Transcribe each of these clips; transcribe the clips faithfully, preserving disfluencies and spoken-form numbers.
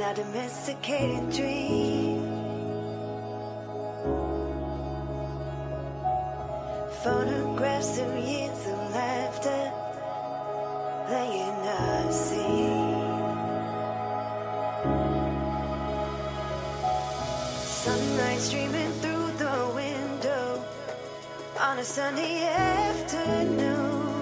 our domesticated dream. Photographs of years of laughter laying our scene. Sunlight streaming through the window on a sunny afternoon.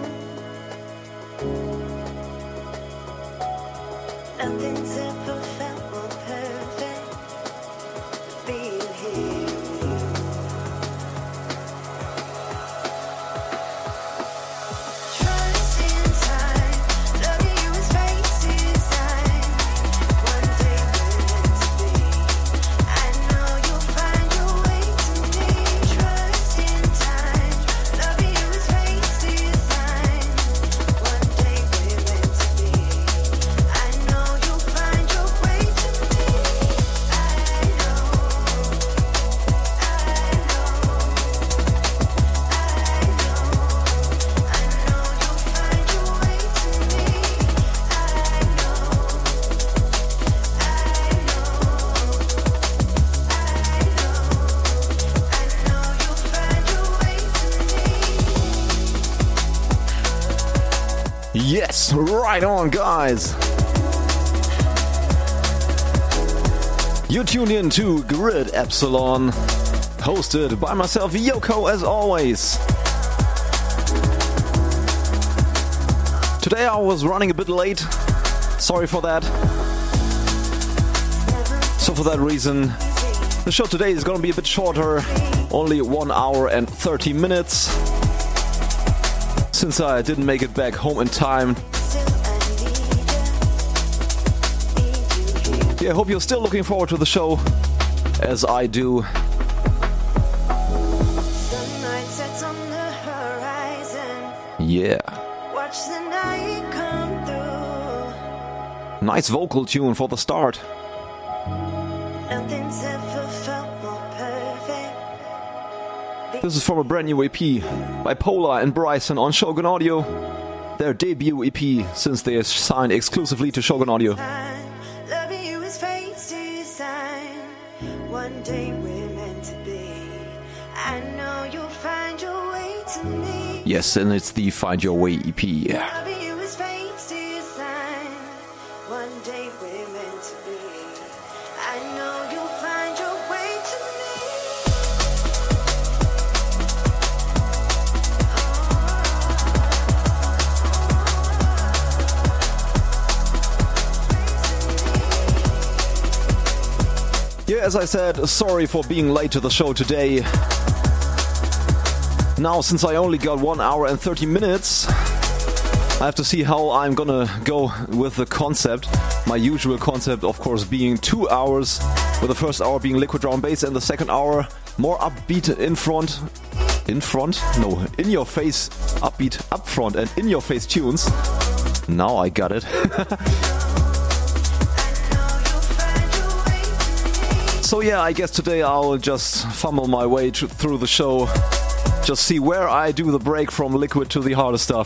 Nothing's ever felt more perfect than being here. Yes, right on, guys. You tuned in to Grid Epsilon, hosted by myself, Yoko, as always. Today I was running a bit late. Sorry for that. So for that reason, the show today is gonna be a bit shorter, only one hour and thirty minutes. Since I didn't make it back home in time. Yeah, I hope you're still looking forward to the show, as I do. Yeah. Nice vocal tune for the start. This is from a brand new E P by Polar and Bryson on Shogun Audio. Their debut E P since they signed exclusively to Shogun Audio. One day we're meant to be. I know you'll find your way to me. Yes, and it's the Find Your Way E P. As I said, sorry for being late to the show today. Now, since I only got one hour and thirty minutes, I have to see how I'm gonna go with the concept. My usual concept, of course, being two hours, with the first hour being liquid drum and bass and the second hour more upbeat in front. In front? No, in your face, upbeat, up front and in your face tunes. Now I got it. So yeah, I guess today I'll just fumble my way to, through the show. Just see where I do the break from liquid to the harder stuff.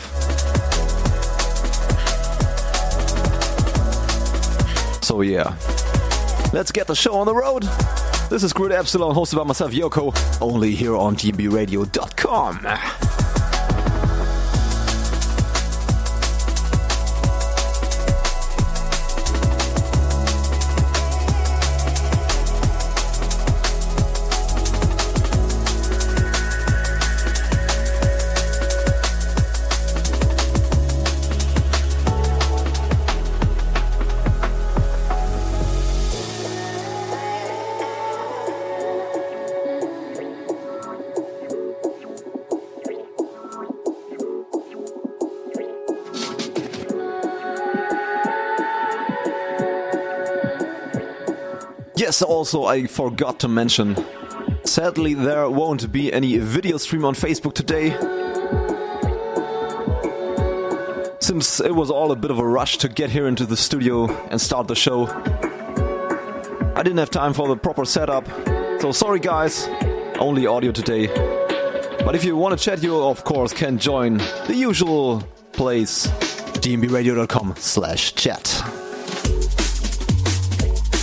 So yeah, let's get the show on the road. This is Grid Epsilon, hosted by myself, Yoko, only here on D M B radio dot com. Yes, also I forgot to mention, sadly there won't be any video stream on Facebook today, since it was all a bit of a rush to get here into the studio and start the show. I didn't have time for the proper setup, so sorry guys, only audio today. But if you want to chat, you of course can join the usual place, D M B radio dot com slash chat.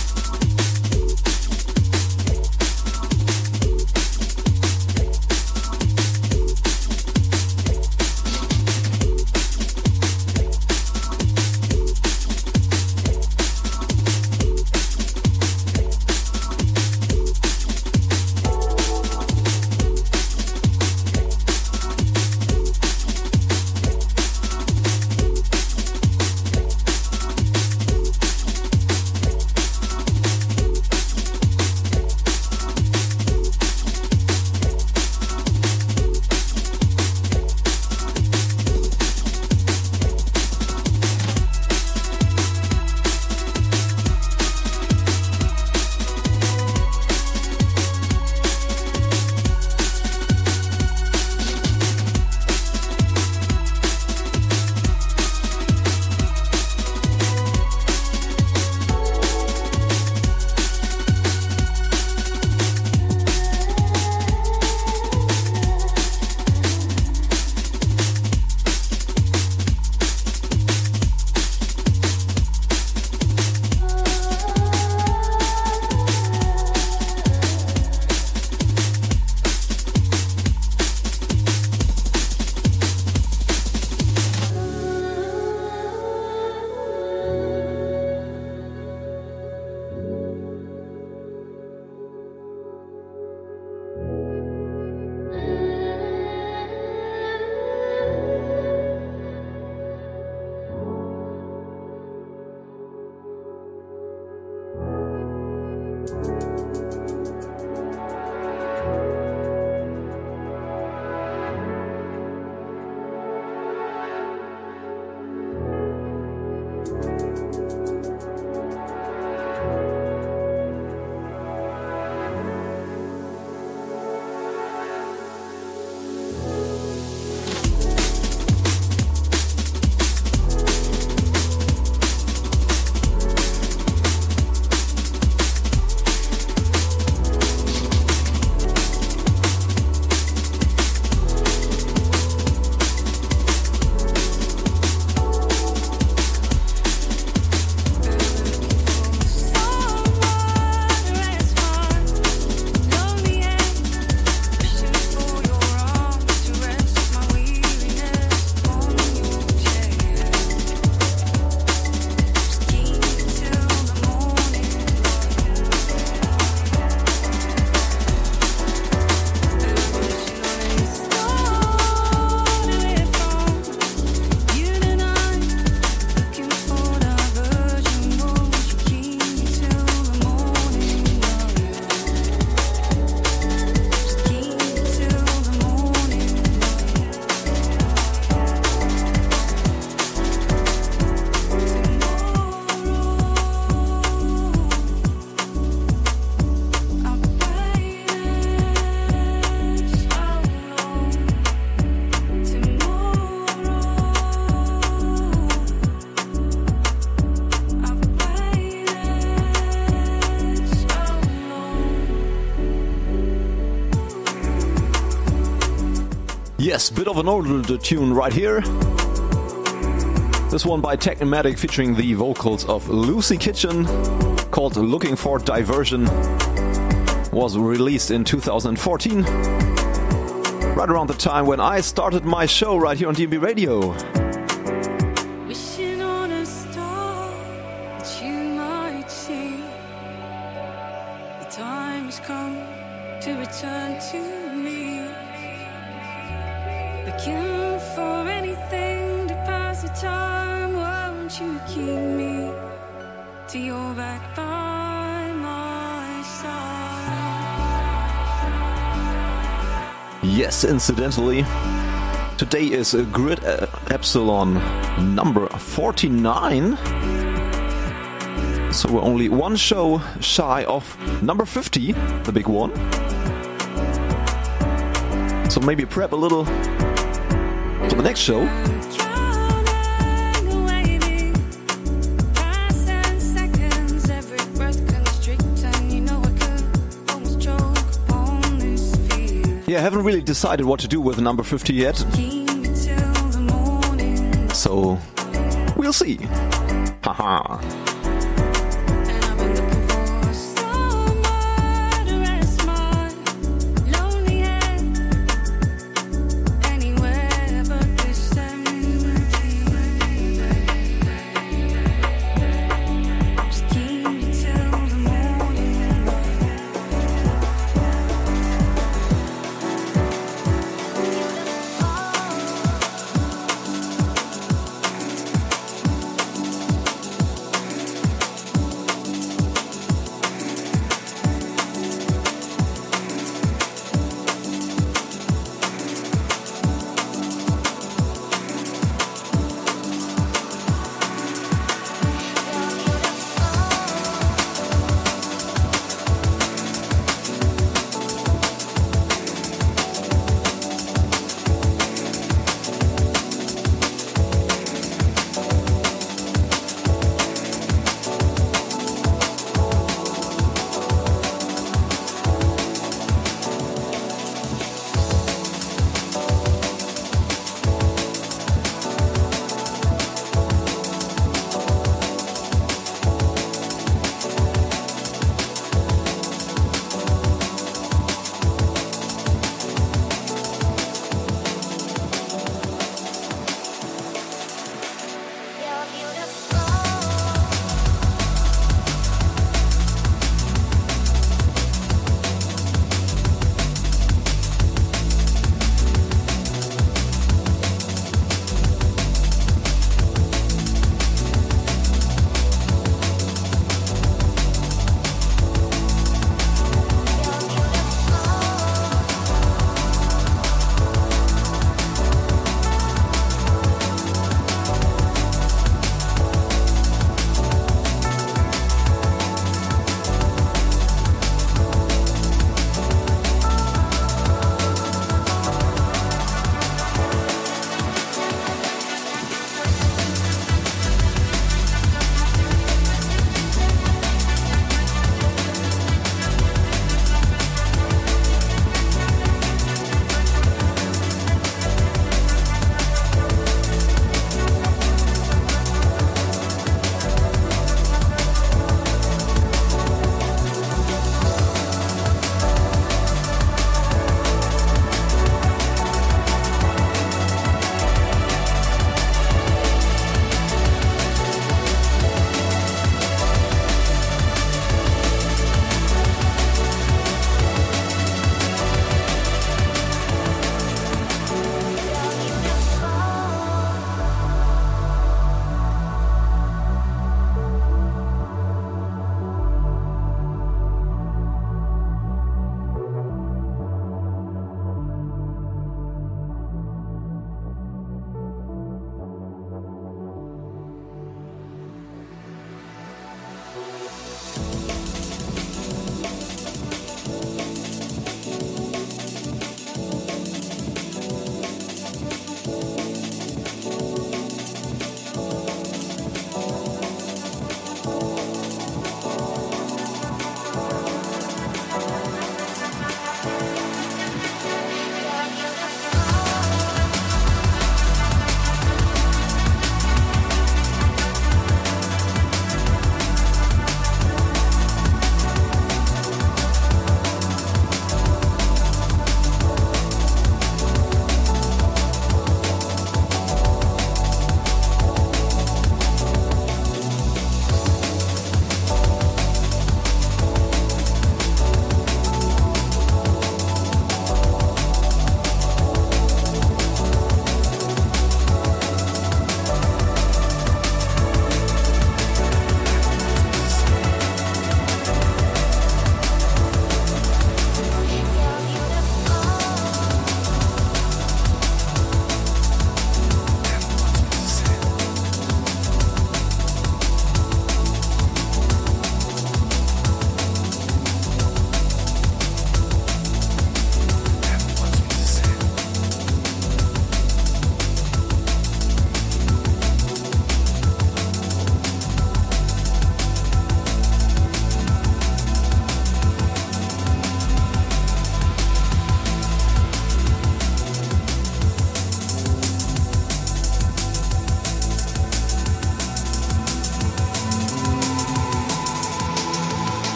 Yes, bit of an older tune right here. This one by Technomatic featuring the vocals of Lucy Kitchen, called Looking for Diversion, was released in two thousand fourteen, right around the time when I started my show right here on D M B Radio. Wishing on a star that you might see. The time has come to return to me. Looking for anything to pass the time. Won't you keep me till you're back by my side? Yes, incidentally, today is a Grid Epsilon number forty-nine. So we're only one show shy of number fifty, the big one. So maybe prep a little for the next show. Yeah, I haven't really decided what to do with number fifty yet. So, we'll see. Haha.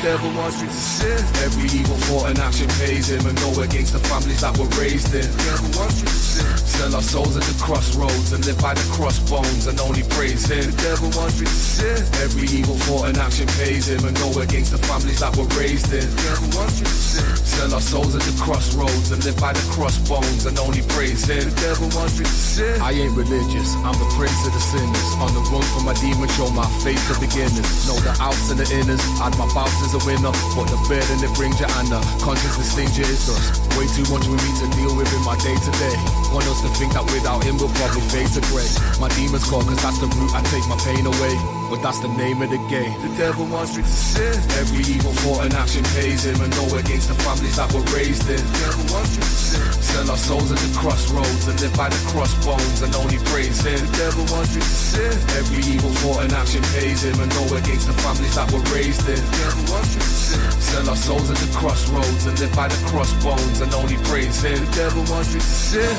devil wants me to sin. Every evil thought and action pays him, and go against the families that were raised in. The devil wants me to sin. Sell our souls at the crossroads and live by the crossbones and only praise him. The devil wants me to sin. Every evil thought and action pays him, and go against the families that were raised in. The devil wants me to sin. Sell our souls at the crossroads and live by the crossbones and only praise him. The devil wants me to sin. I ain't religious, I'm the prince of the sinners. On the run from my demon, show my face to beginners. Know the outs and the inners, and my bounce is a winner. But the burden it brings you and the consciousness things you is us. Way too much we need to deal with in my day to day. Want us to think that without him we'll probably fade to grey. My demons call cause that's the route I take my pain away. But that's the name of the game. The devil wants me to sin. Every evil thought and action pays him, and go against the families that were raised in. The devil wants me to sin. Sell our souls at the crossroads and live by the crossbones and only praise him. The devil wants me to sin. Every evil thought and action pays him, and go against the families that were raised in. The devil wants me to sin. Sell our souls at the crossroads and live by the crossbones and only praise him. The devil wants me to sin.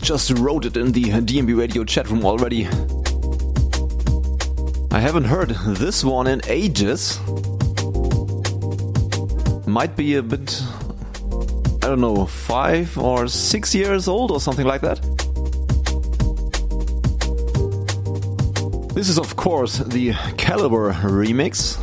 just wrote it in the D M B Radio chat room already. I haven't heard this one in ages. Might be a bit, I don't know, five or six years old or something like that. This is of course the Calibre remix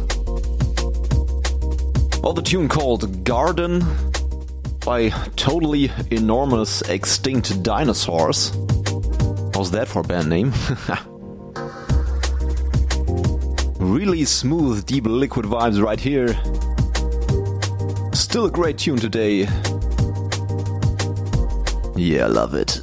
of the tune called Garden by Totally Enormous Extinct Dinosaurs. How's that for a band name? Really smooth, deep liquid vibes right here. Still a great tune today. Yeah, I love it.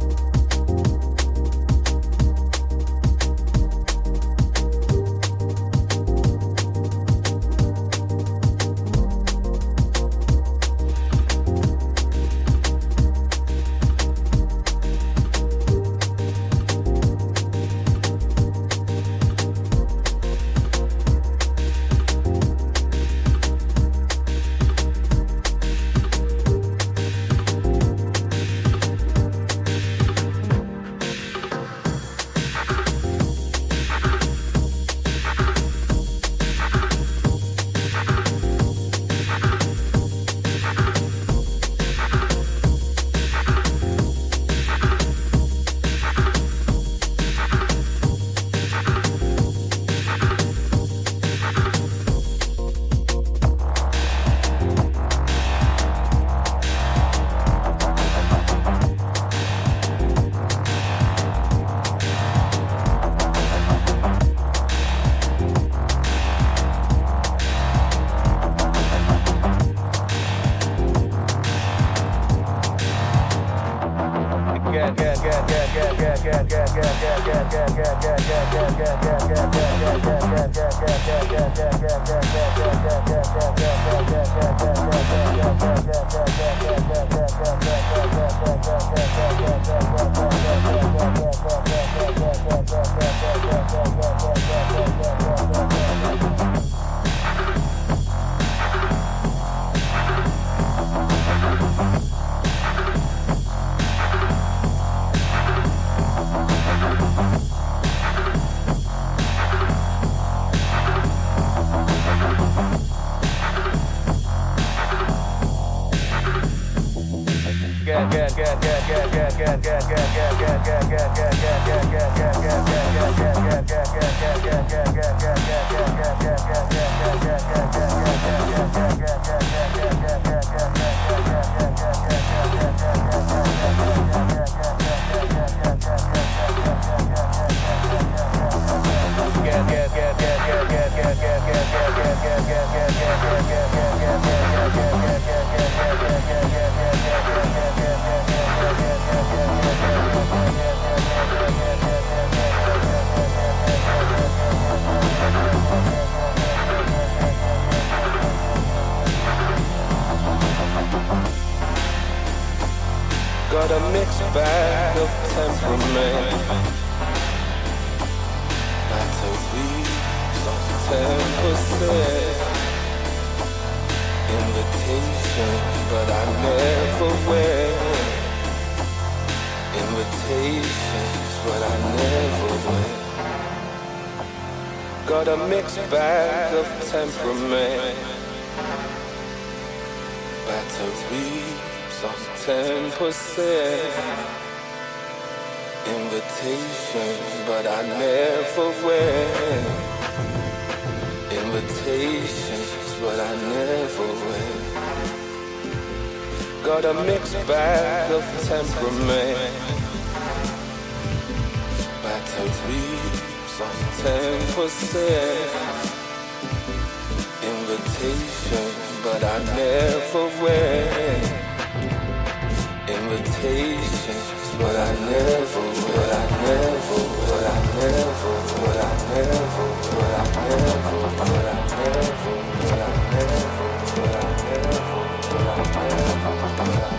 Got a mixed bag of temperament. Battery, some ten percent. Invitation, but I never went. Invitations, but I never went. Got a mixed bag of temperament. Battery, some ten percent. Invitation, but I never went. Invitations, but I never went. Got a mixed bag of temperament. Battery, some ten percent. Invitation, but I never went. Invitations, but I never, but I never, but I never, but I never, but I never, but I never, but I never, but I never, but I never, but I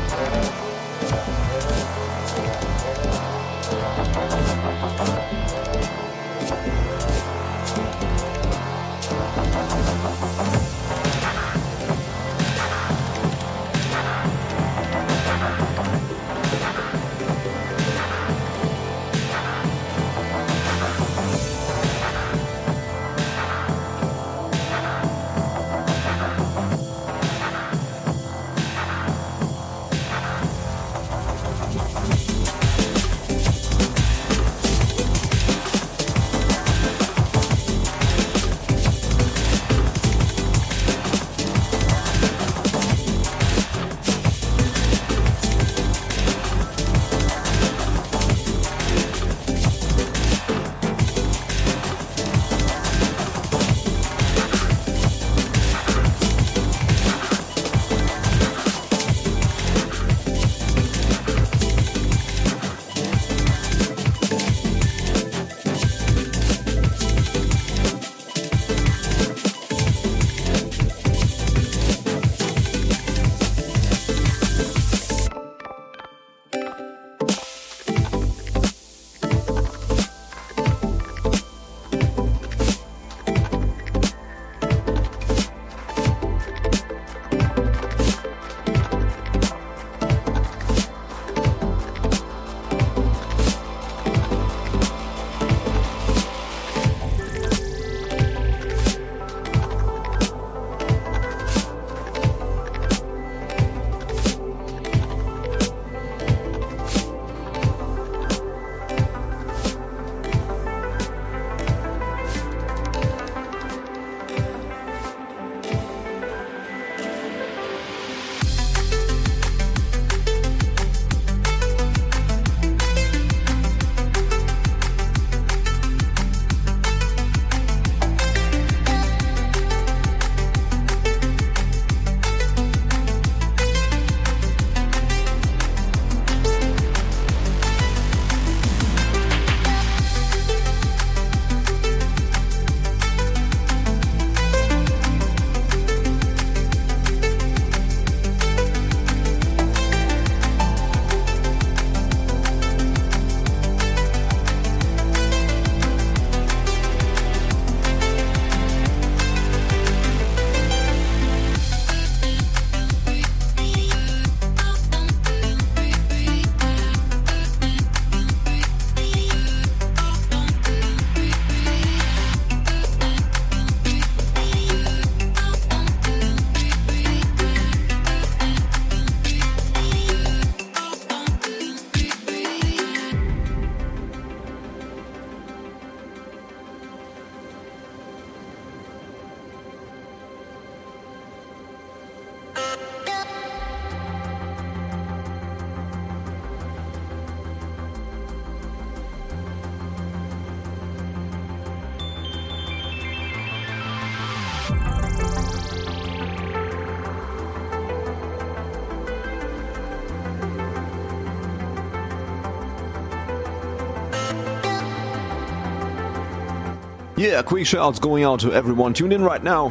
Yeah, quick shoutouts going out to everyone tuned in right now.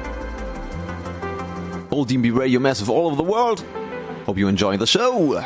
Old D M B Radio Massive all over the world. Hope you enjoy the show.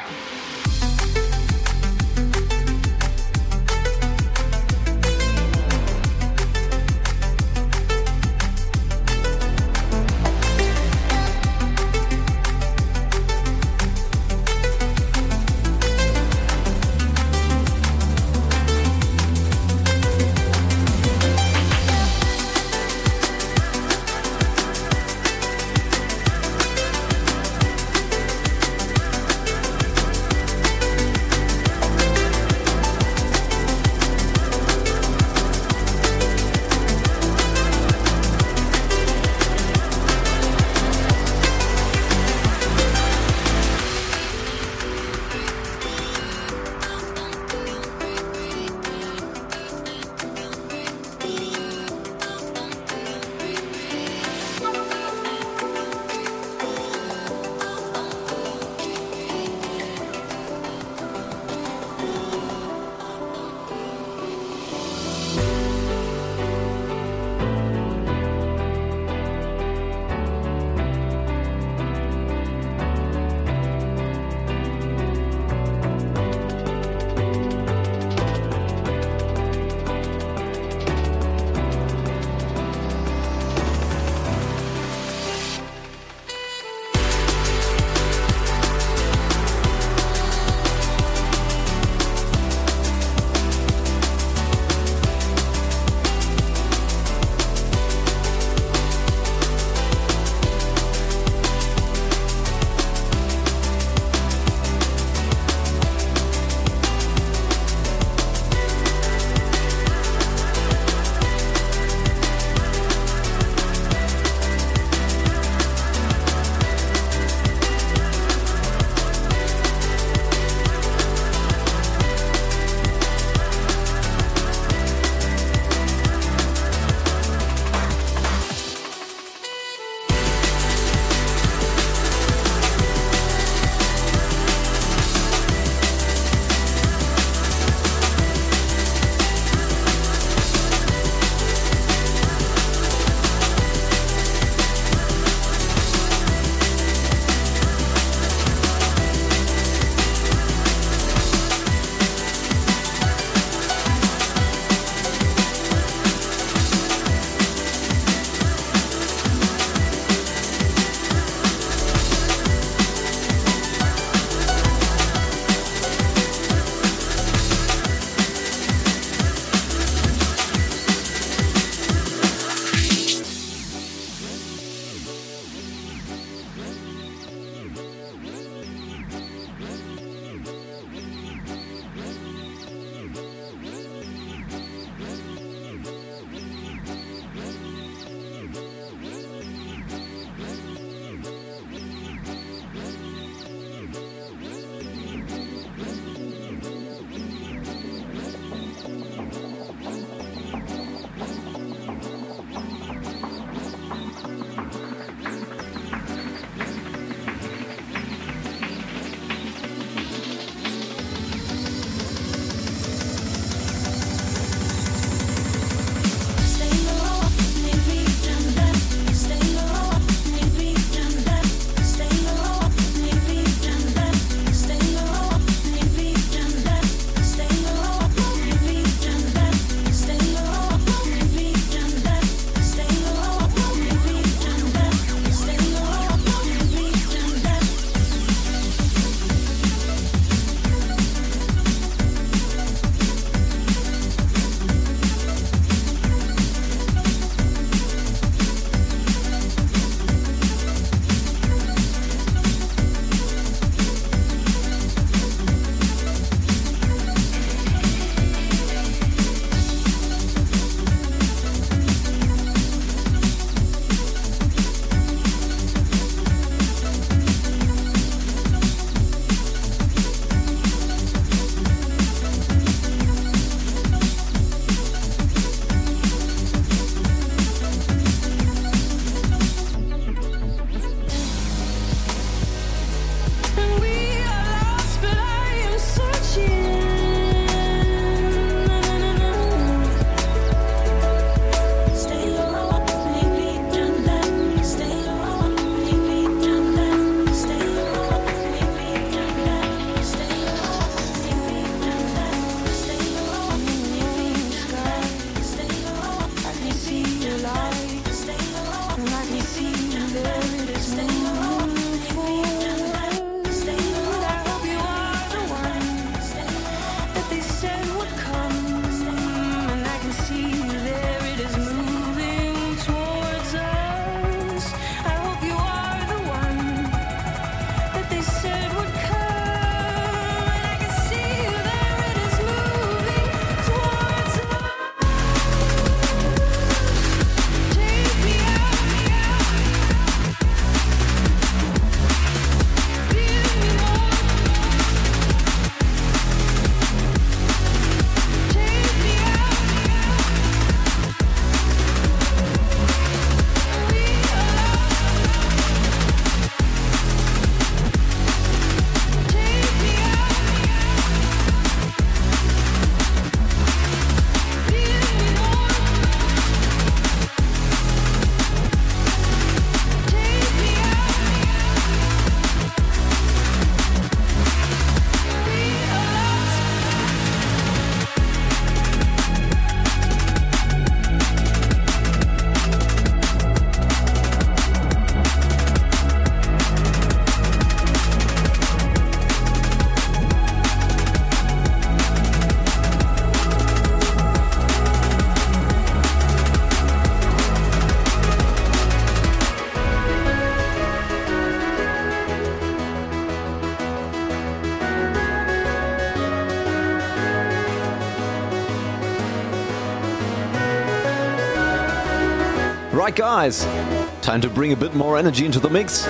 Right, guys, time to bring a bit more energy into the mix.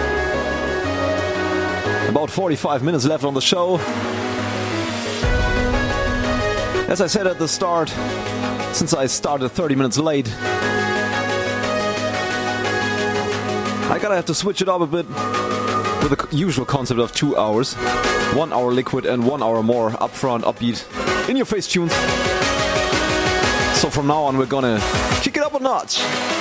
About forty-five minutes left on the show. As I said at the start, since I started thirty minutes late, I gotta have to switch it up a bit with the usual concept of two hours. One hour liquid and one hour more upfront, upbeat, in-your-face tunes. So from now on, we're gonna kick it up a notch.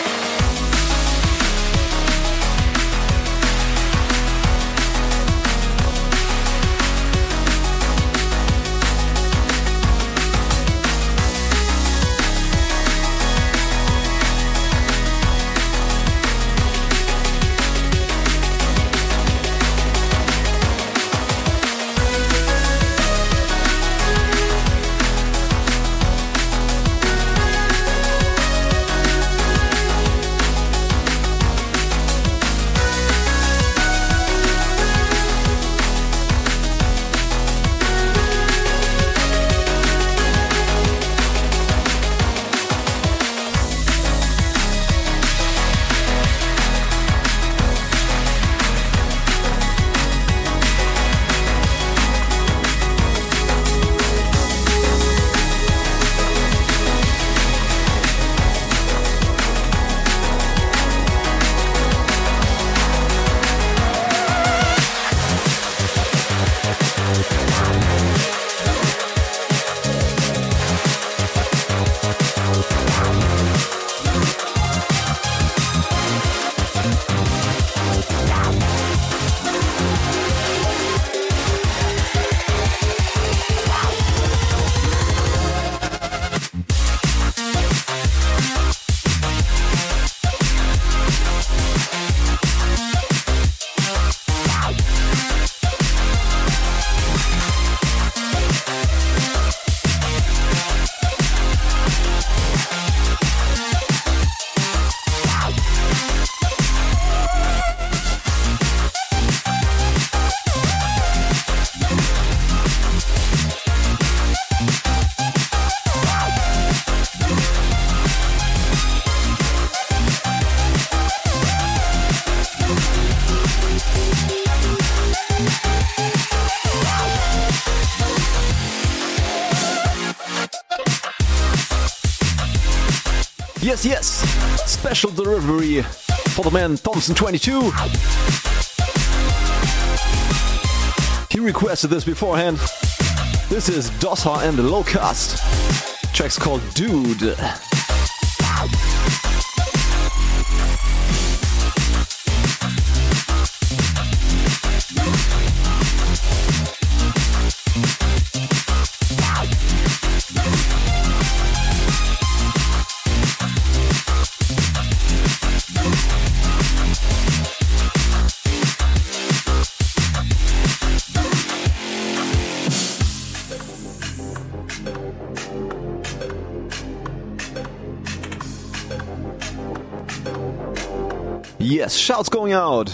Yes, yes, special delivery for the man Thompson twenty-two. He requested this beforehand. This is Dossa and the Locust. Track's called Dude. Yes, shouts going out.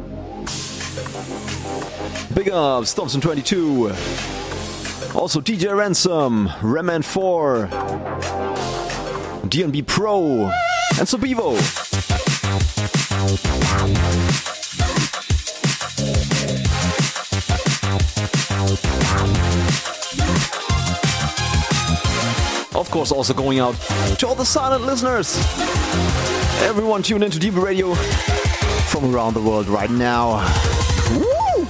Big ups, Thompson twenty-two. Also D J Ransom, Reman four, D N B Pro, and Sobivo. Of course, also going out to all the silent listeners. Everyone tune into D B Radio from around the world right now. Woo!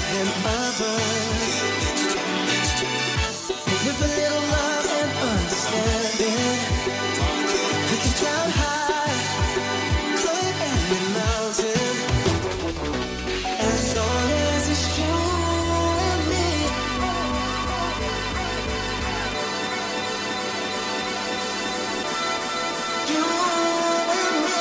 than others. But with a little love and understanding, we can climb high, climb every mountain, as long as it's you and me. You and me.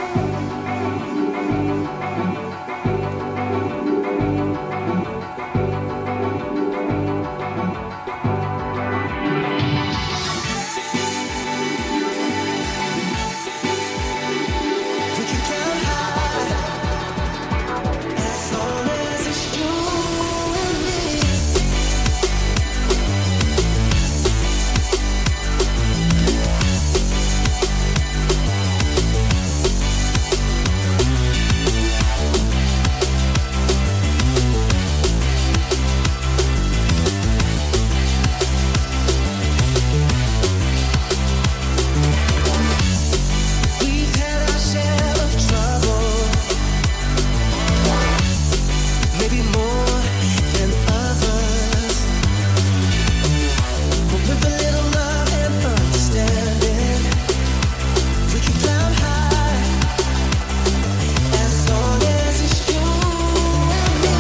We can climb high, as long as it's you and me. We've had our share of trouble, maybe more than others. But with a little love and understanding, we can climb high, as long as it's you and me.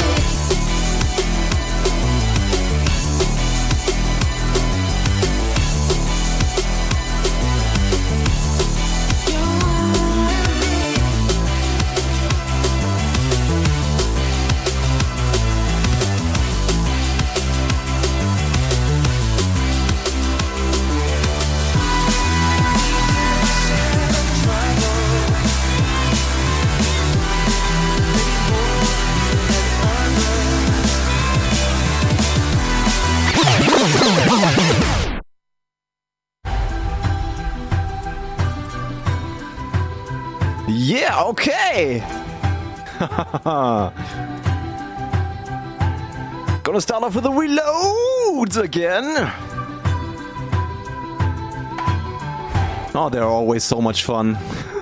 You and me. Yeah, okay. Gonna start off with the reloads again. Oh, they're always so much fun.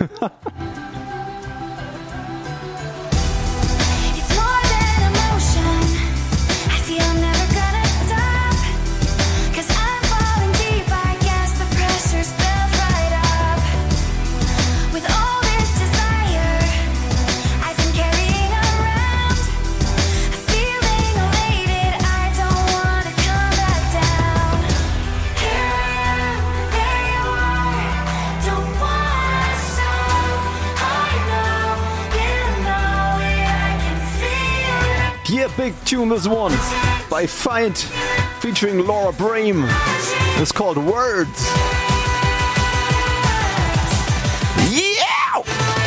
It's more than emotion. I feel I'm never gonna stop. 'Cause I'm falling deep, I guess the pressure's built right up. With all this desire I've been carrying around, feeling elated, I don't wanna come back down. Here I am, there you are, don't wanna stop. I know, you know it, I can feel it. Yeah, big tune this one by Find featuring Laura Brame. It's called Words. Yeah!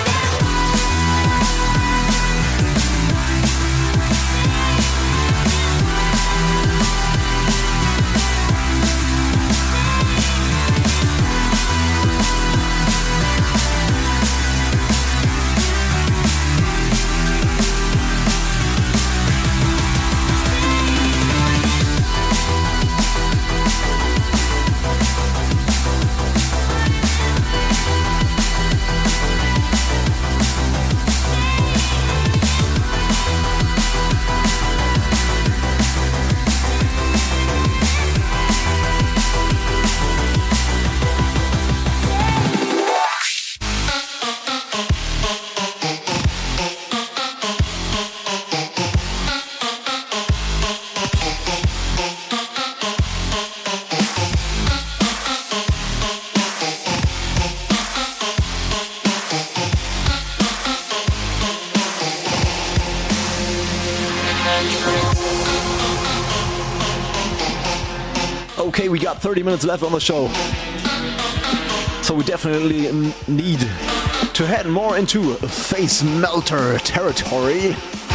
Okay, we got thirty minutes left on the show. So we definitely n- need to head more into face melter territory.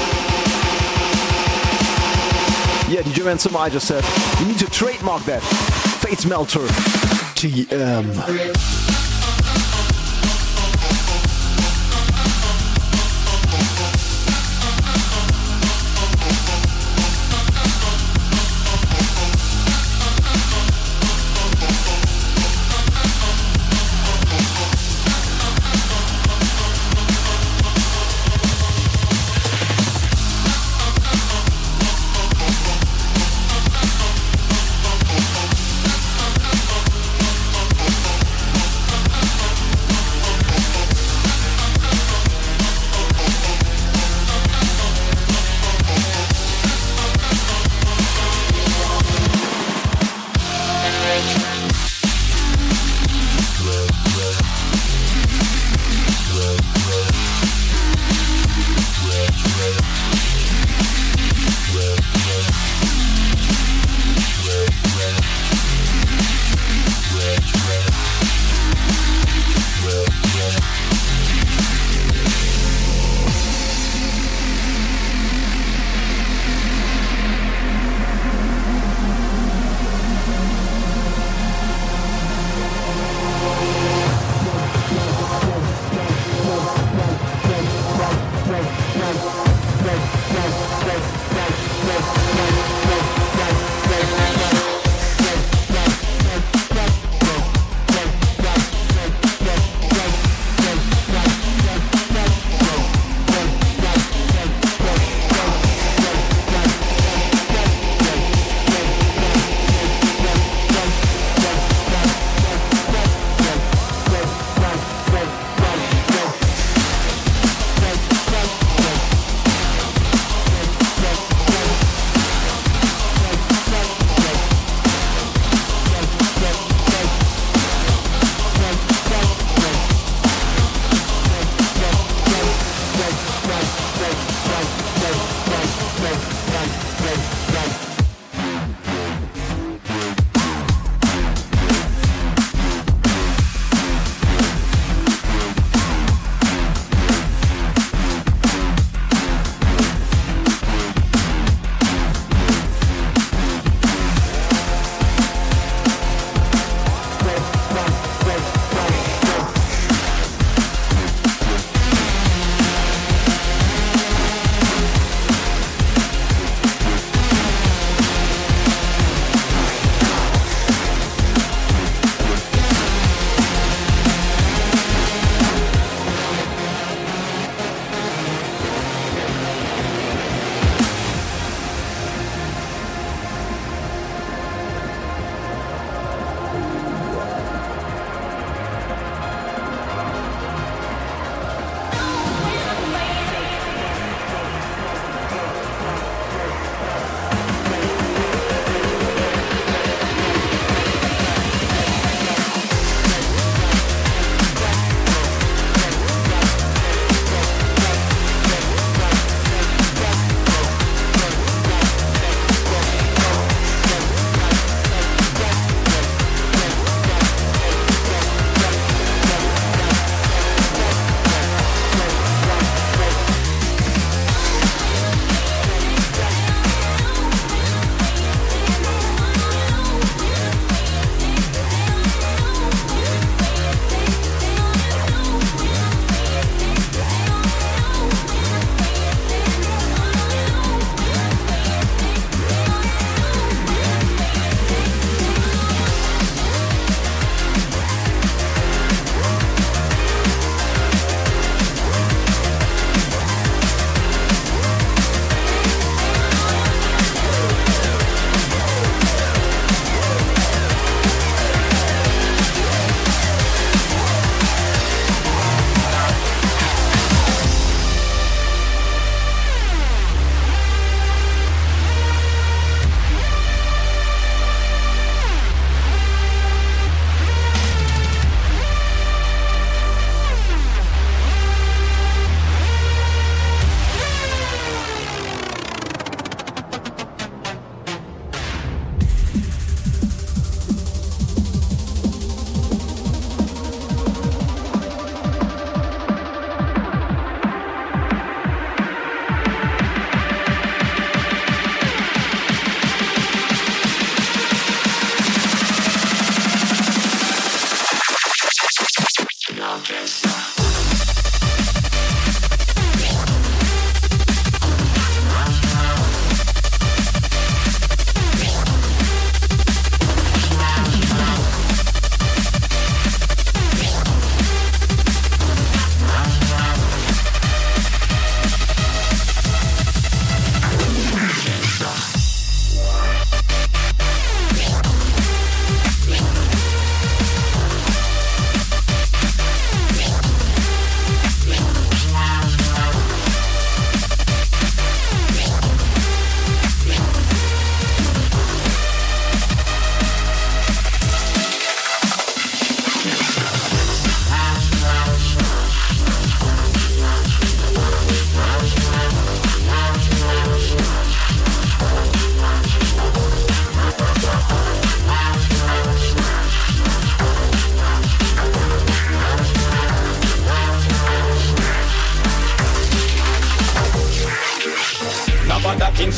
Yeah, D J Ransom, I just said, you need to trademark that. Face melter T M.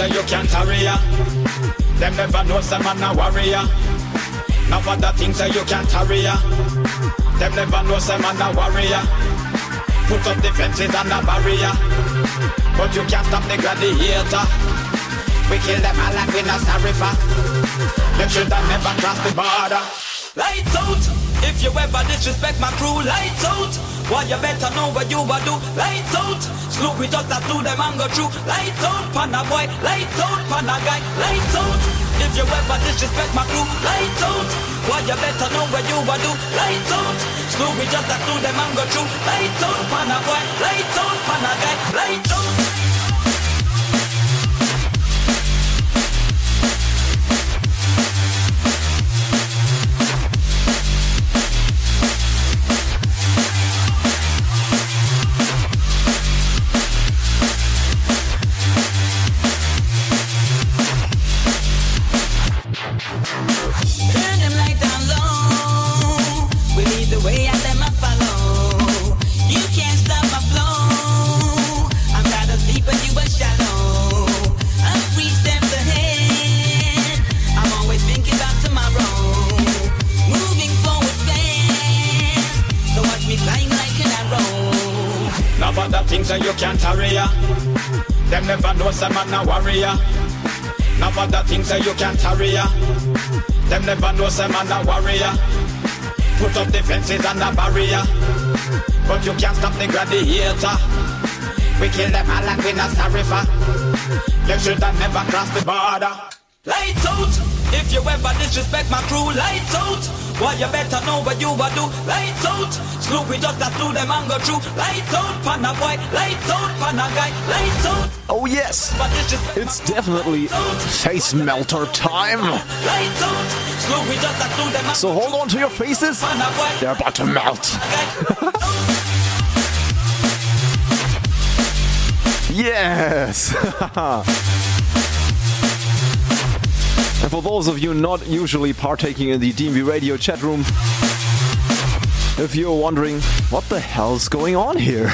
say you can't hurry ya. Them never know some man a warrior. Now other things say you can't hurry ya. Them never know some man a warrior. Put up defenses and a barrier, but you can't stop the gladiator. We kill them all and we not sorry for. You should have never crossed the border. Lights out, if you ever disrespect my crew. Lights out, why you better know what you a do. Lights out, slow we just a do them and go through. Lights out, pana boy, lights out, pana guy. Lights out, if you ever disrespect my crew. Lights out, why you better know what you a do. Lights out, slow we just a do them and go through. Lights out, pana boy, lights out, pana guy. Lights out. Things that you can't hurry ya. Them never know some man a warrior. Now other things that you can't hurry ya. Them never know some man a warrior. Put up defenses and a barrier, but you can't stop the gladiator. We kill them all and we not sorry for. You should have never crossed the border. Lights out, if you ever disrespect my crew. Lights out, why you better know what you a do. Lights out, slow we just a do them and go through. Lights out, pana boy, lights out, pana guy. Lights out. Oh yes, it's definitely face melter time. Lights out, slow we just a do them. So hold on to your faces, they're about to melt. Yes. And for those of you not usually partaking in the D M V Radio chat room, if you're wondering what the hell's going on here.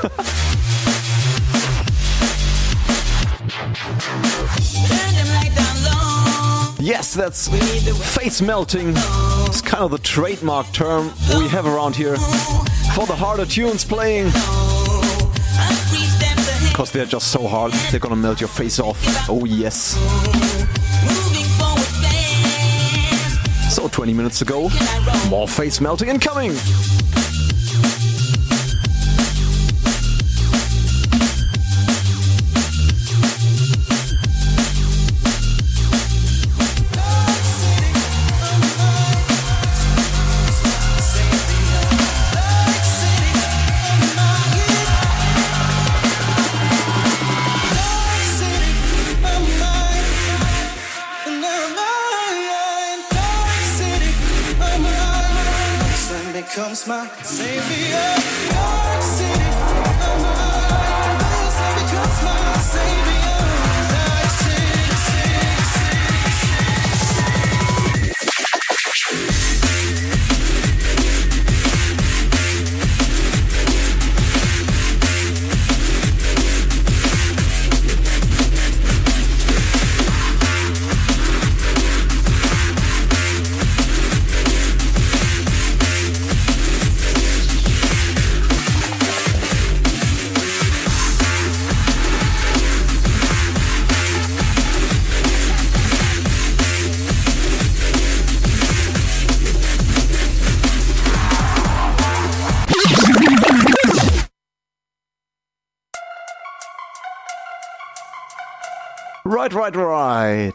Yes, that's face melting. It's kind of the trademark term we have around here for the harder tunes playing. Because they're just so hard, they're gonna melt your face off. Oh yes. So twenty minutes ago, more face melting incoming. Becomes my savior. Dark city of mine. This becomes my savior. Dark city, city, Right, right, right.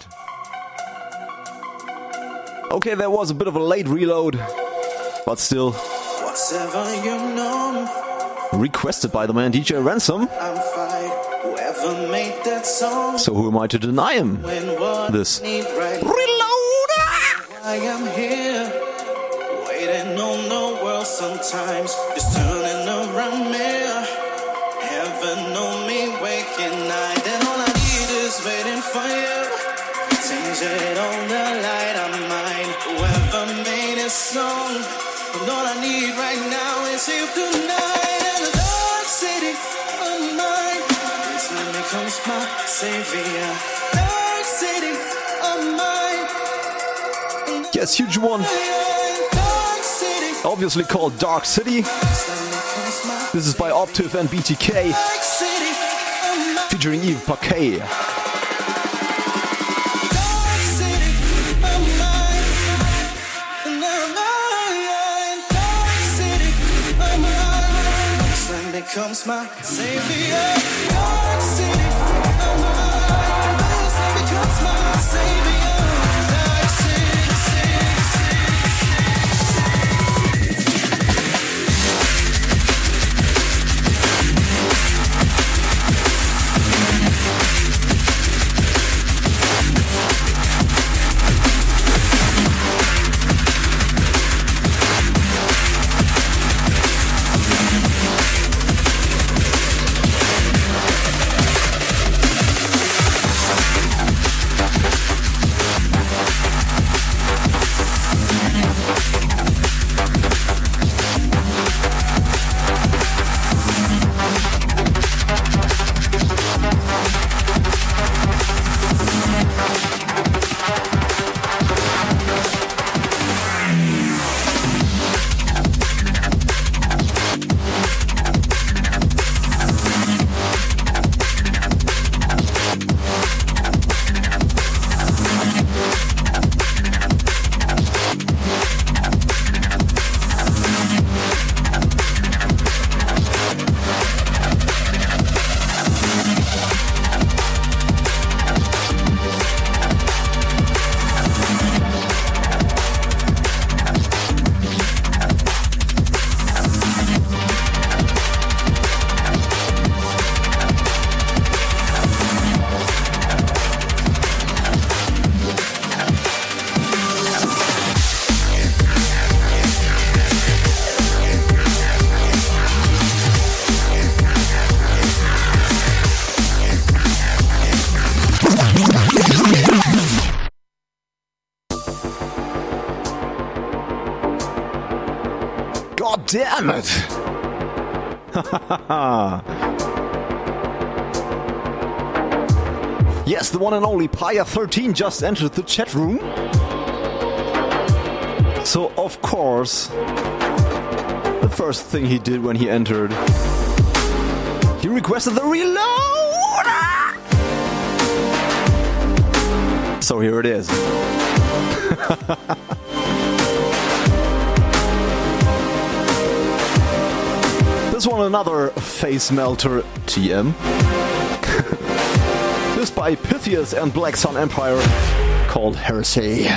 Okay, that was a bit of a late reload, but still whatever you know, requested by the man D J Ransom. I'm fine. Whoever made that song, So who am I to deny him when what this? I need right Reload! I am here, waiting on the world sometimes. It's turning around me. Heaven know me waking night, and all I need is waiting for you. Change it on the light of mine. Whoever made this song, and all I need right now is you tonight. And the dark city of mine. It's when it comes my savior. Dark city of mine. Yes, huge one. Dark city. Obviously called Dark City. Suddenly comes my This is by Optiv and B T K, dark city of mine. featuring Eve Parquet. Dark city of mine. Dark city of mine. Suddenly comes my savior. Dark city of mine. Suddenly comes my savior. Dark city, city, city. God damn it! Yes, the one and only Paya thirteen just entered the chat room. So, of course, the first thing he did when he entered, he requested the reload! So here it is. This one another face melter T M. This by Pythias and Black Sun Empire called Heresy.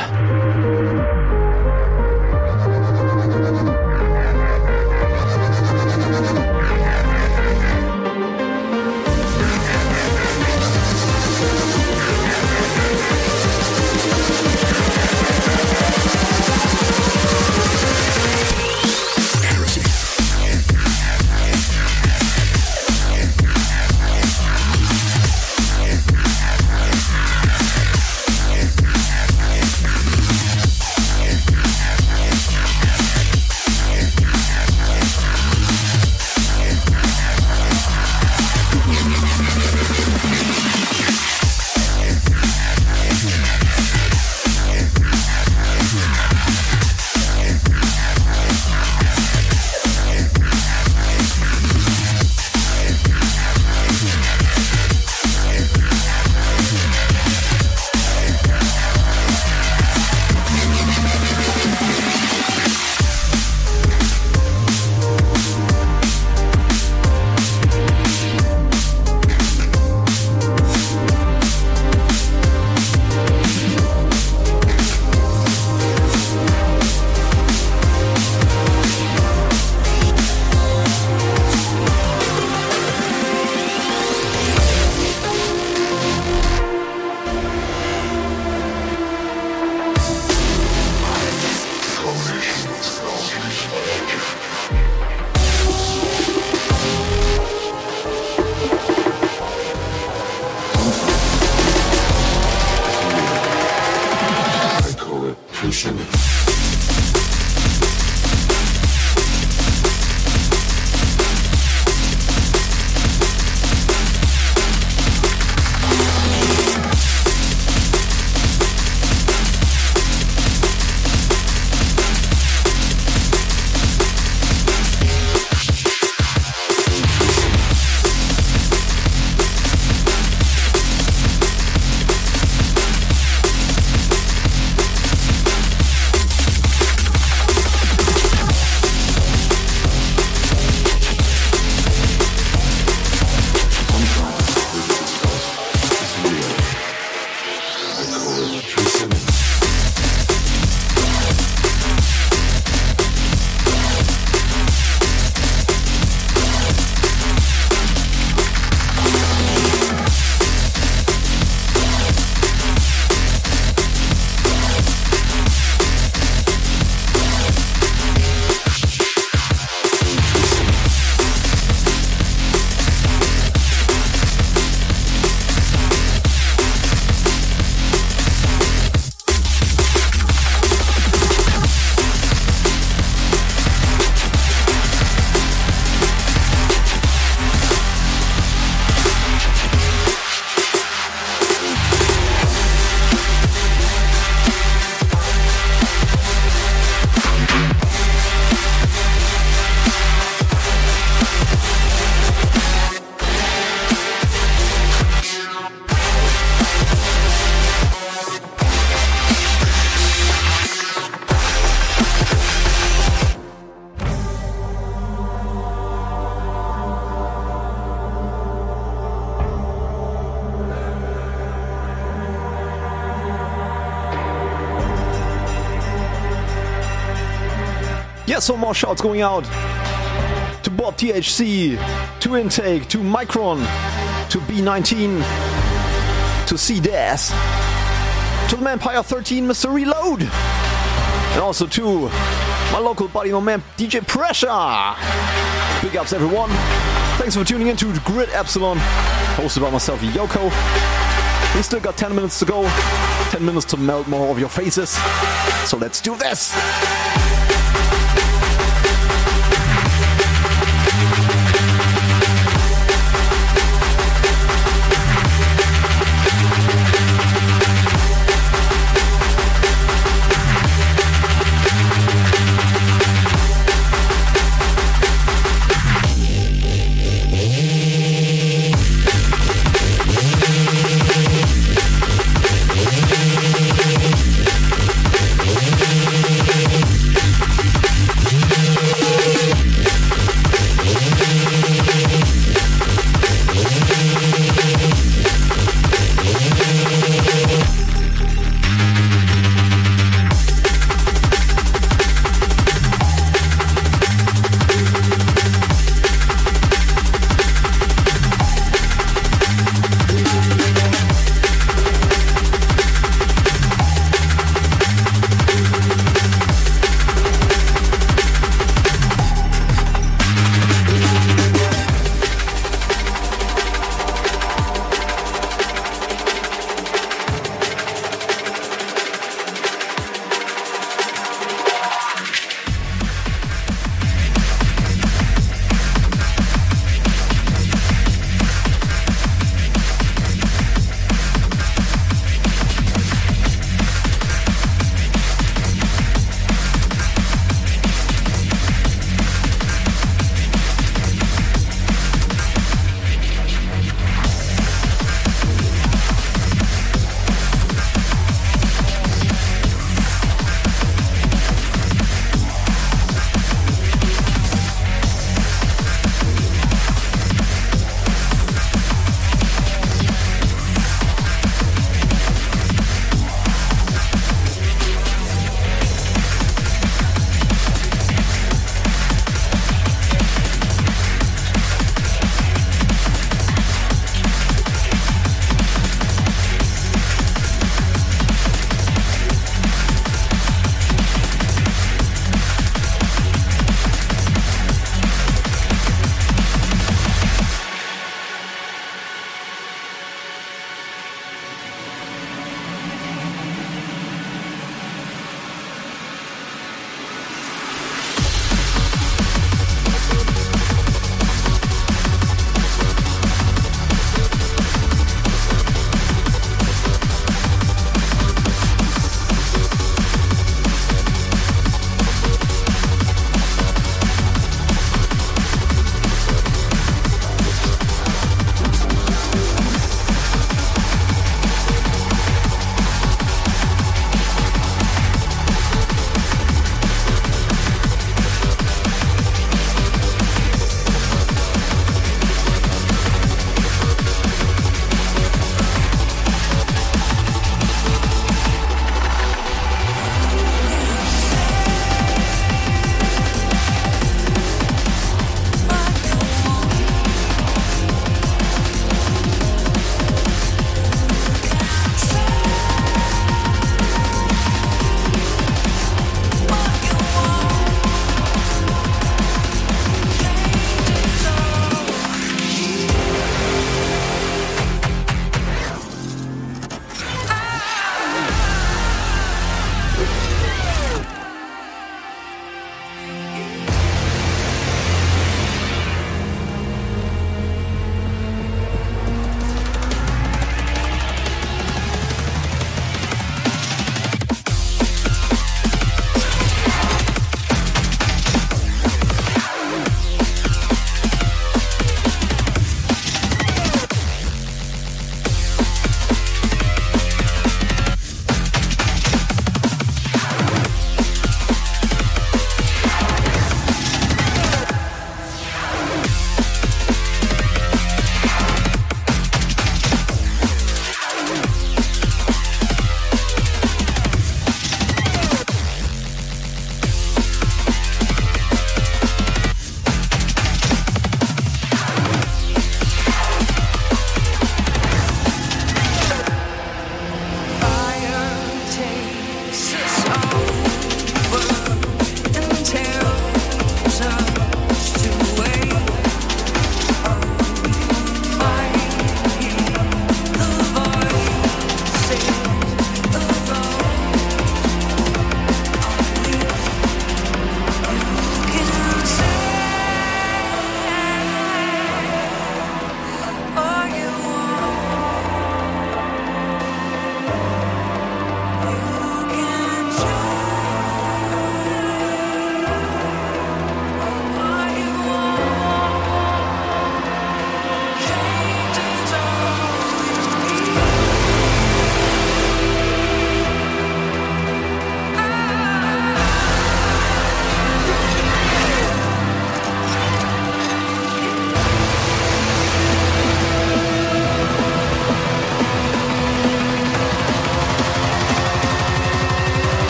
Yeah, some more shouts going out to Bob T H C, to Intake, to Micron, to B nineteen, to C-Das, to the Manpire thirteen, Mister Reload, and also to my local buddy, my man D J Pressure. Big ups, everyone. Thanks for tuning in to Grid Epsilon, hosted by myself, Yoko. We still got ten minutes to go, ten minutes to melt more of your faces. So let's do this. We'll be right back.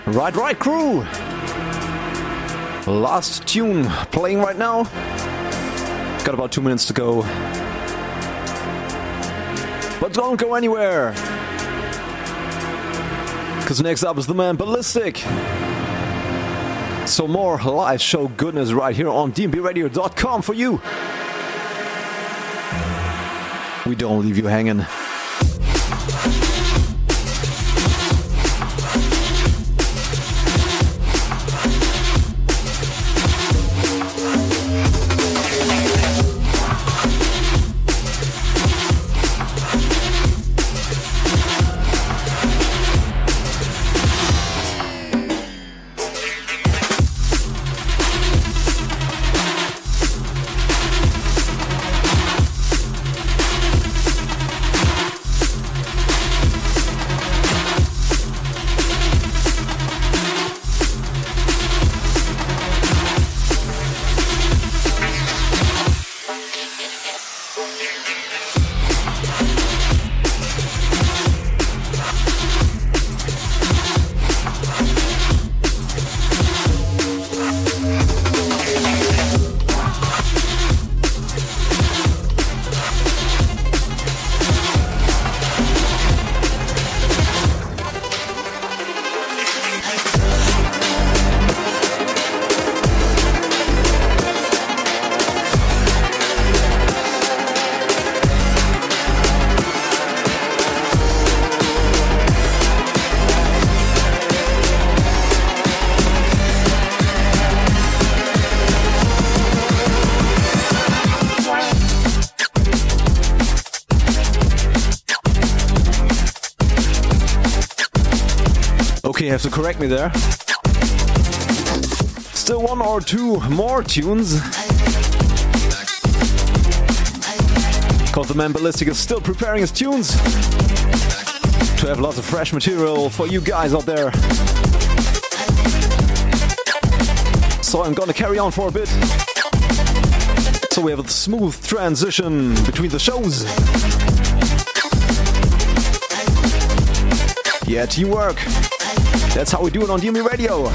Right, right, crew. Last tune playing right now. Got about two minutes to go. But don't go anywhere. Because next up is the man Ballistic. So more live show goodness right here on d m b radio dot com for you. We don't leave you hanging. Okay, you have to correct me there. Still one or two more tunes. Because the man Ballistic is still preparing his tunes to have lots of fresh material for you guys out there. So I'm gonna carry on for a bit. So we have a smooth transition between the shows. Yeah, teamwork. That's how we do it on D M B Radio.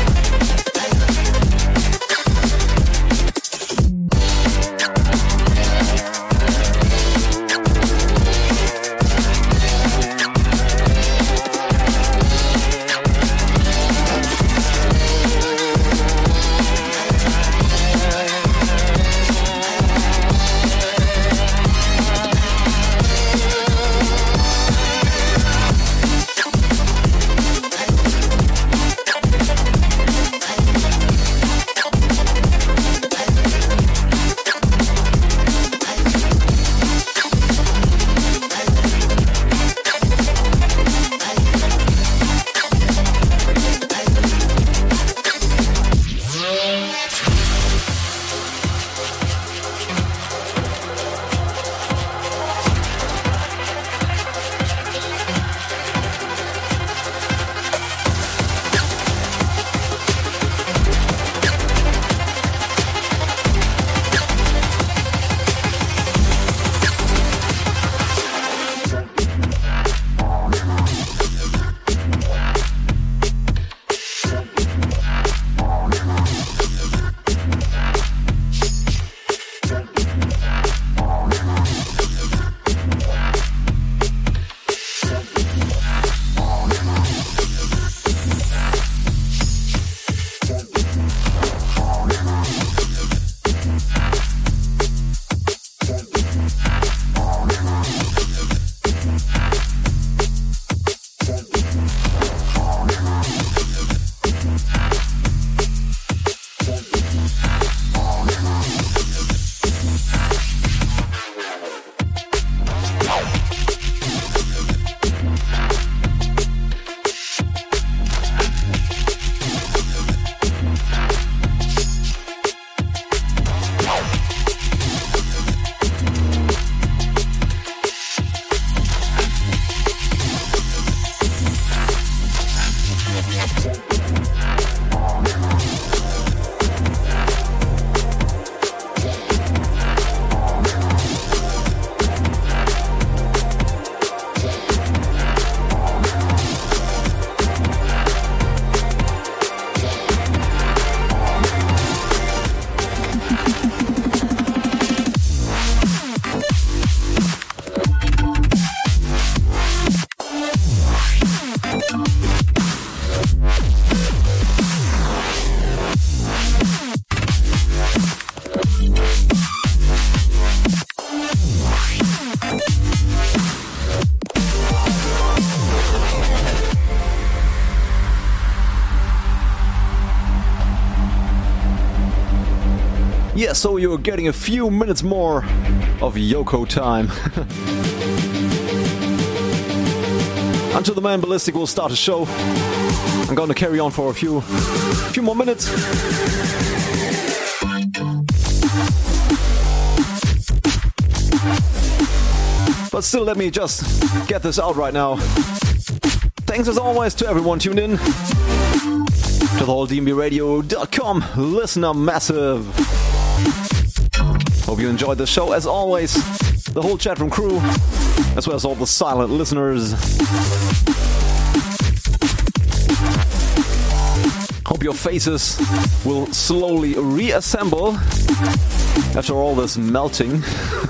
Yeah, so you're getting a few minutes more of Yoko time. Until the man Ballistic will start the show, I'm gonna carry on for a few, few more minutes. But still, let me just get this out right now. Thanks as always to everyone tuned in to the whole D M B radio dot com listener massive. Hope you enjoyed the show as always. The whole chat room crew, as well as all the silent listeners. Hope your faces will slowly reassemble after all this melting.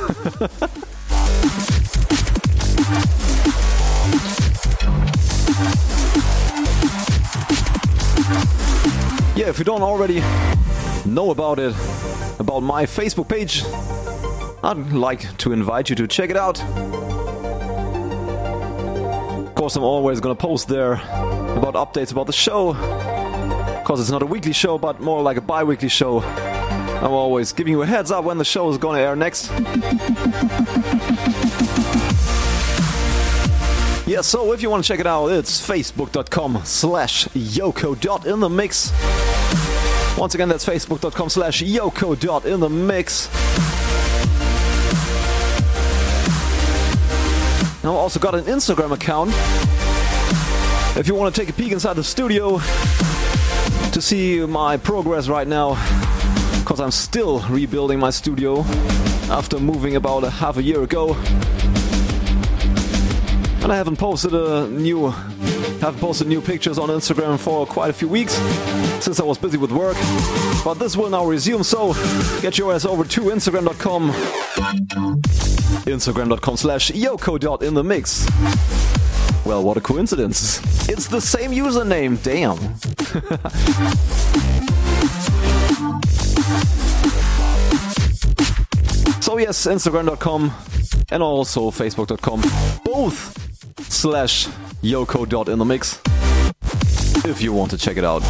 Yeah, if you don't already know about it, about my Facebook page, I'd like to invite you to check it out. Of course, I'm always gonna post there about updates about the show, because it's not a weekly show, but more like a bi-weekly show. I'm always giving you a heads up when the show is gonna air next. Yeah, so if you want to check it out, it's facebook.com slash yoko.inthemix. Once again, that's facebook.com slash yoko.inthemix. Now, I've also got an Instagram account. If you want to take a peek inside the studio to see my progress right now, because I'm still rebuilding my studio after moving about a half a year ago. And I haven't posted a new haven't posted new pictures on Instagram for quite a few weeks since I was busy with work. But this will now resume, so get your ass over to Instagram dot com. Instagram.com slash Yoko.inthemix. Well, what a coincidence. It's the same username, damn. So yes, Instagram dot com and also Facebook dot com. Both slash Yoko.inthemix if you want to check it out.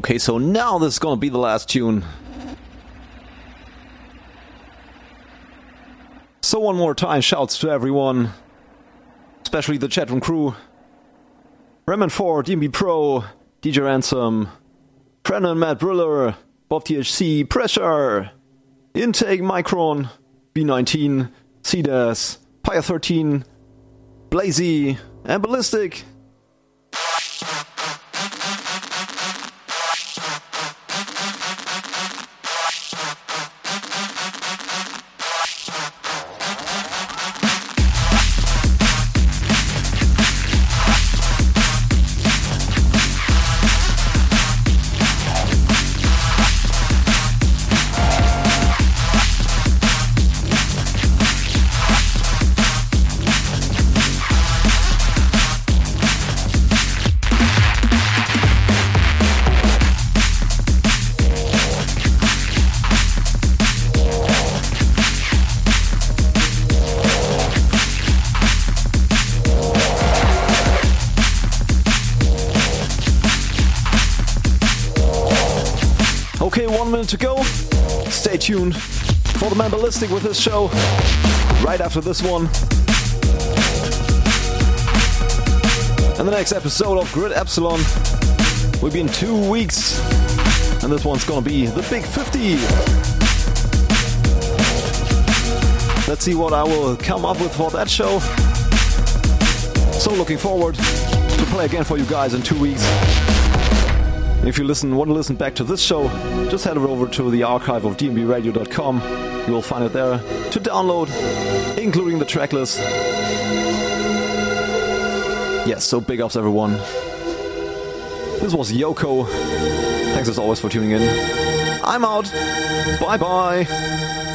Okay, so now this is gonna be the last tune. So one more time, shouts to everyone, especially the chatroom crew. Remen four, D M B Pro, D J Ransom, Brennan, Matt Briller, Bob T H C, Pressure, Intake, Micron, B nineteen, C D A S, Pyre thirteen, Blazy, and Ballistic. Okay, one minute to go. Stay tuned for the man Ballistic with his show right after this one. And the next episode of Grid Epsilon will be in two weeks. And this one's gonna be the Big fifty. Let's see what I will come up with for that show. So looking forward to play again for you guys in two weeks. If you listen, want to listen back to this show, just head over to the archive of d m b radio dot com. You will find it there to download, including the track list. Yes, so big ups everyone. This was Yoko. Thanks as always for tuning in. I'm out. Bye bye.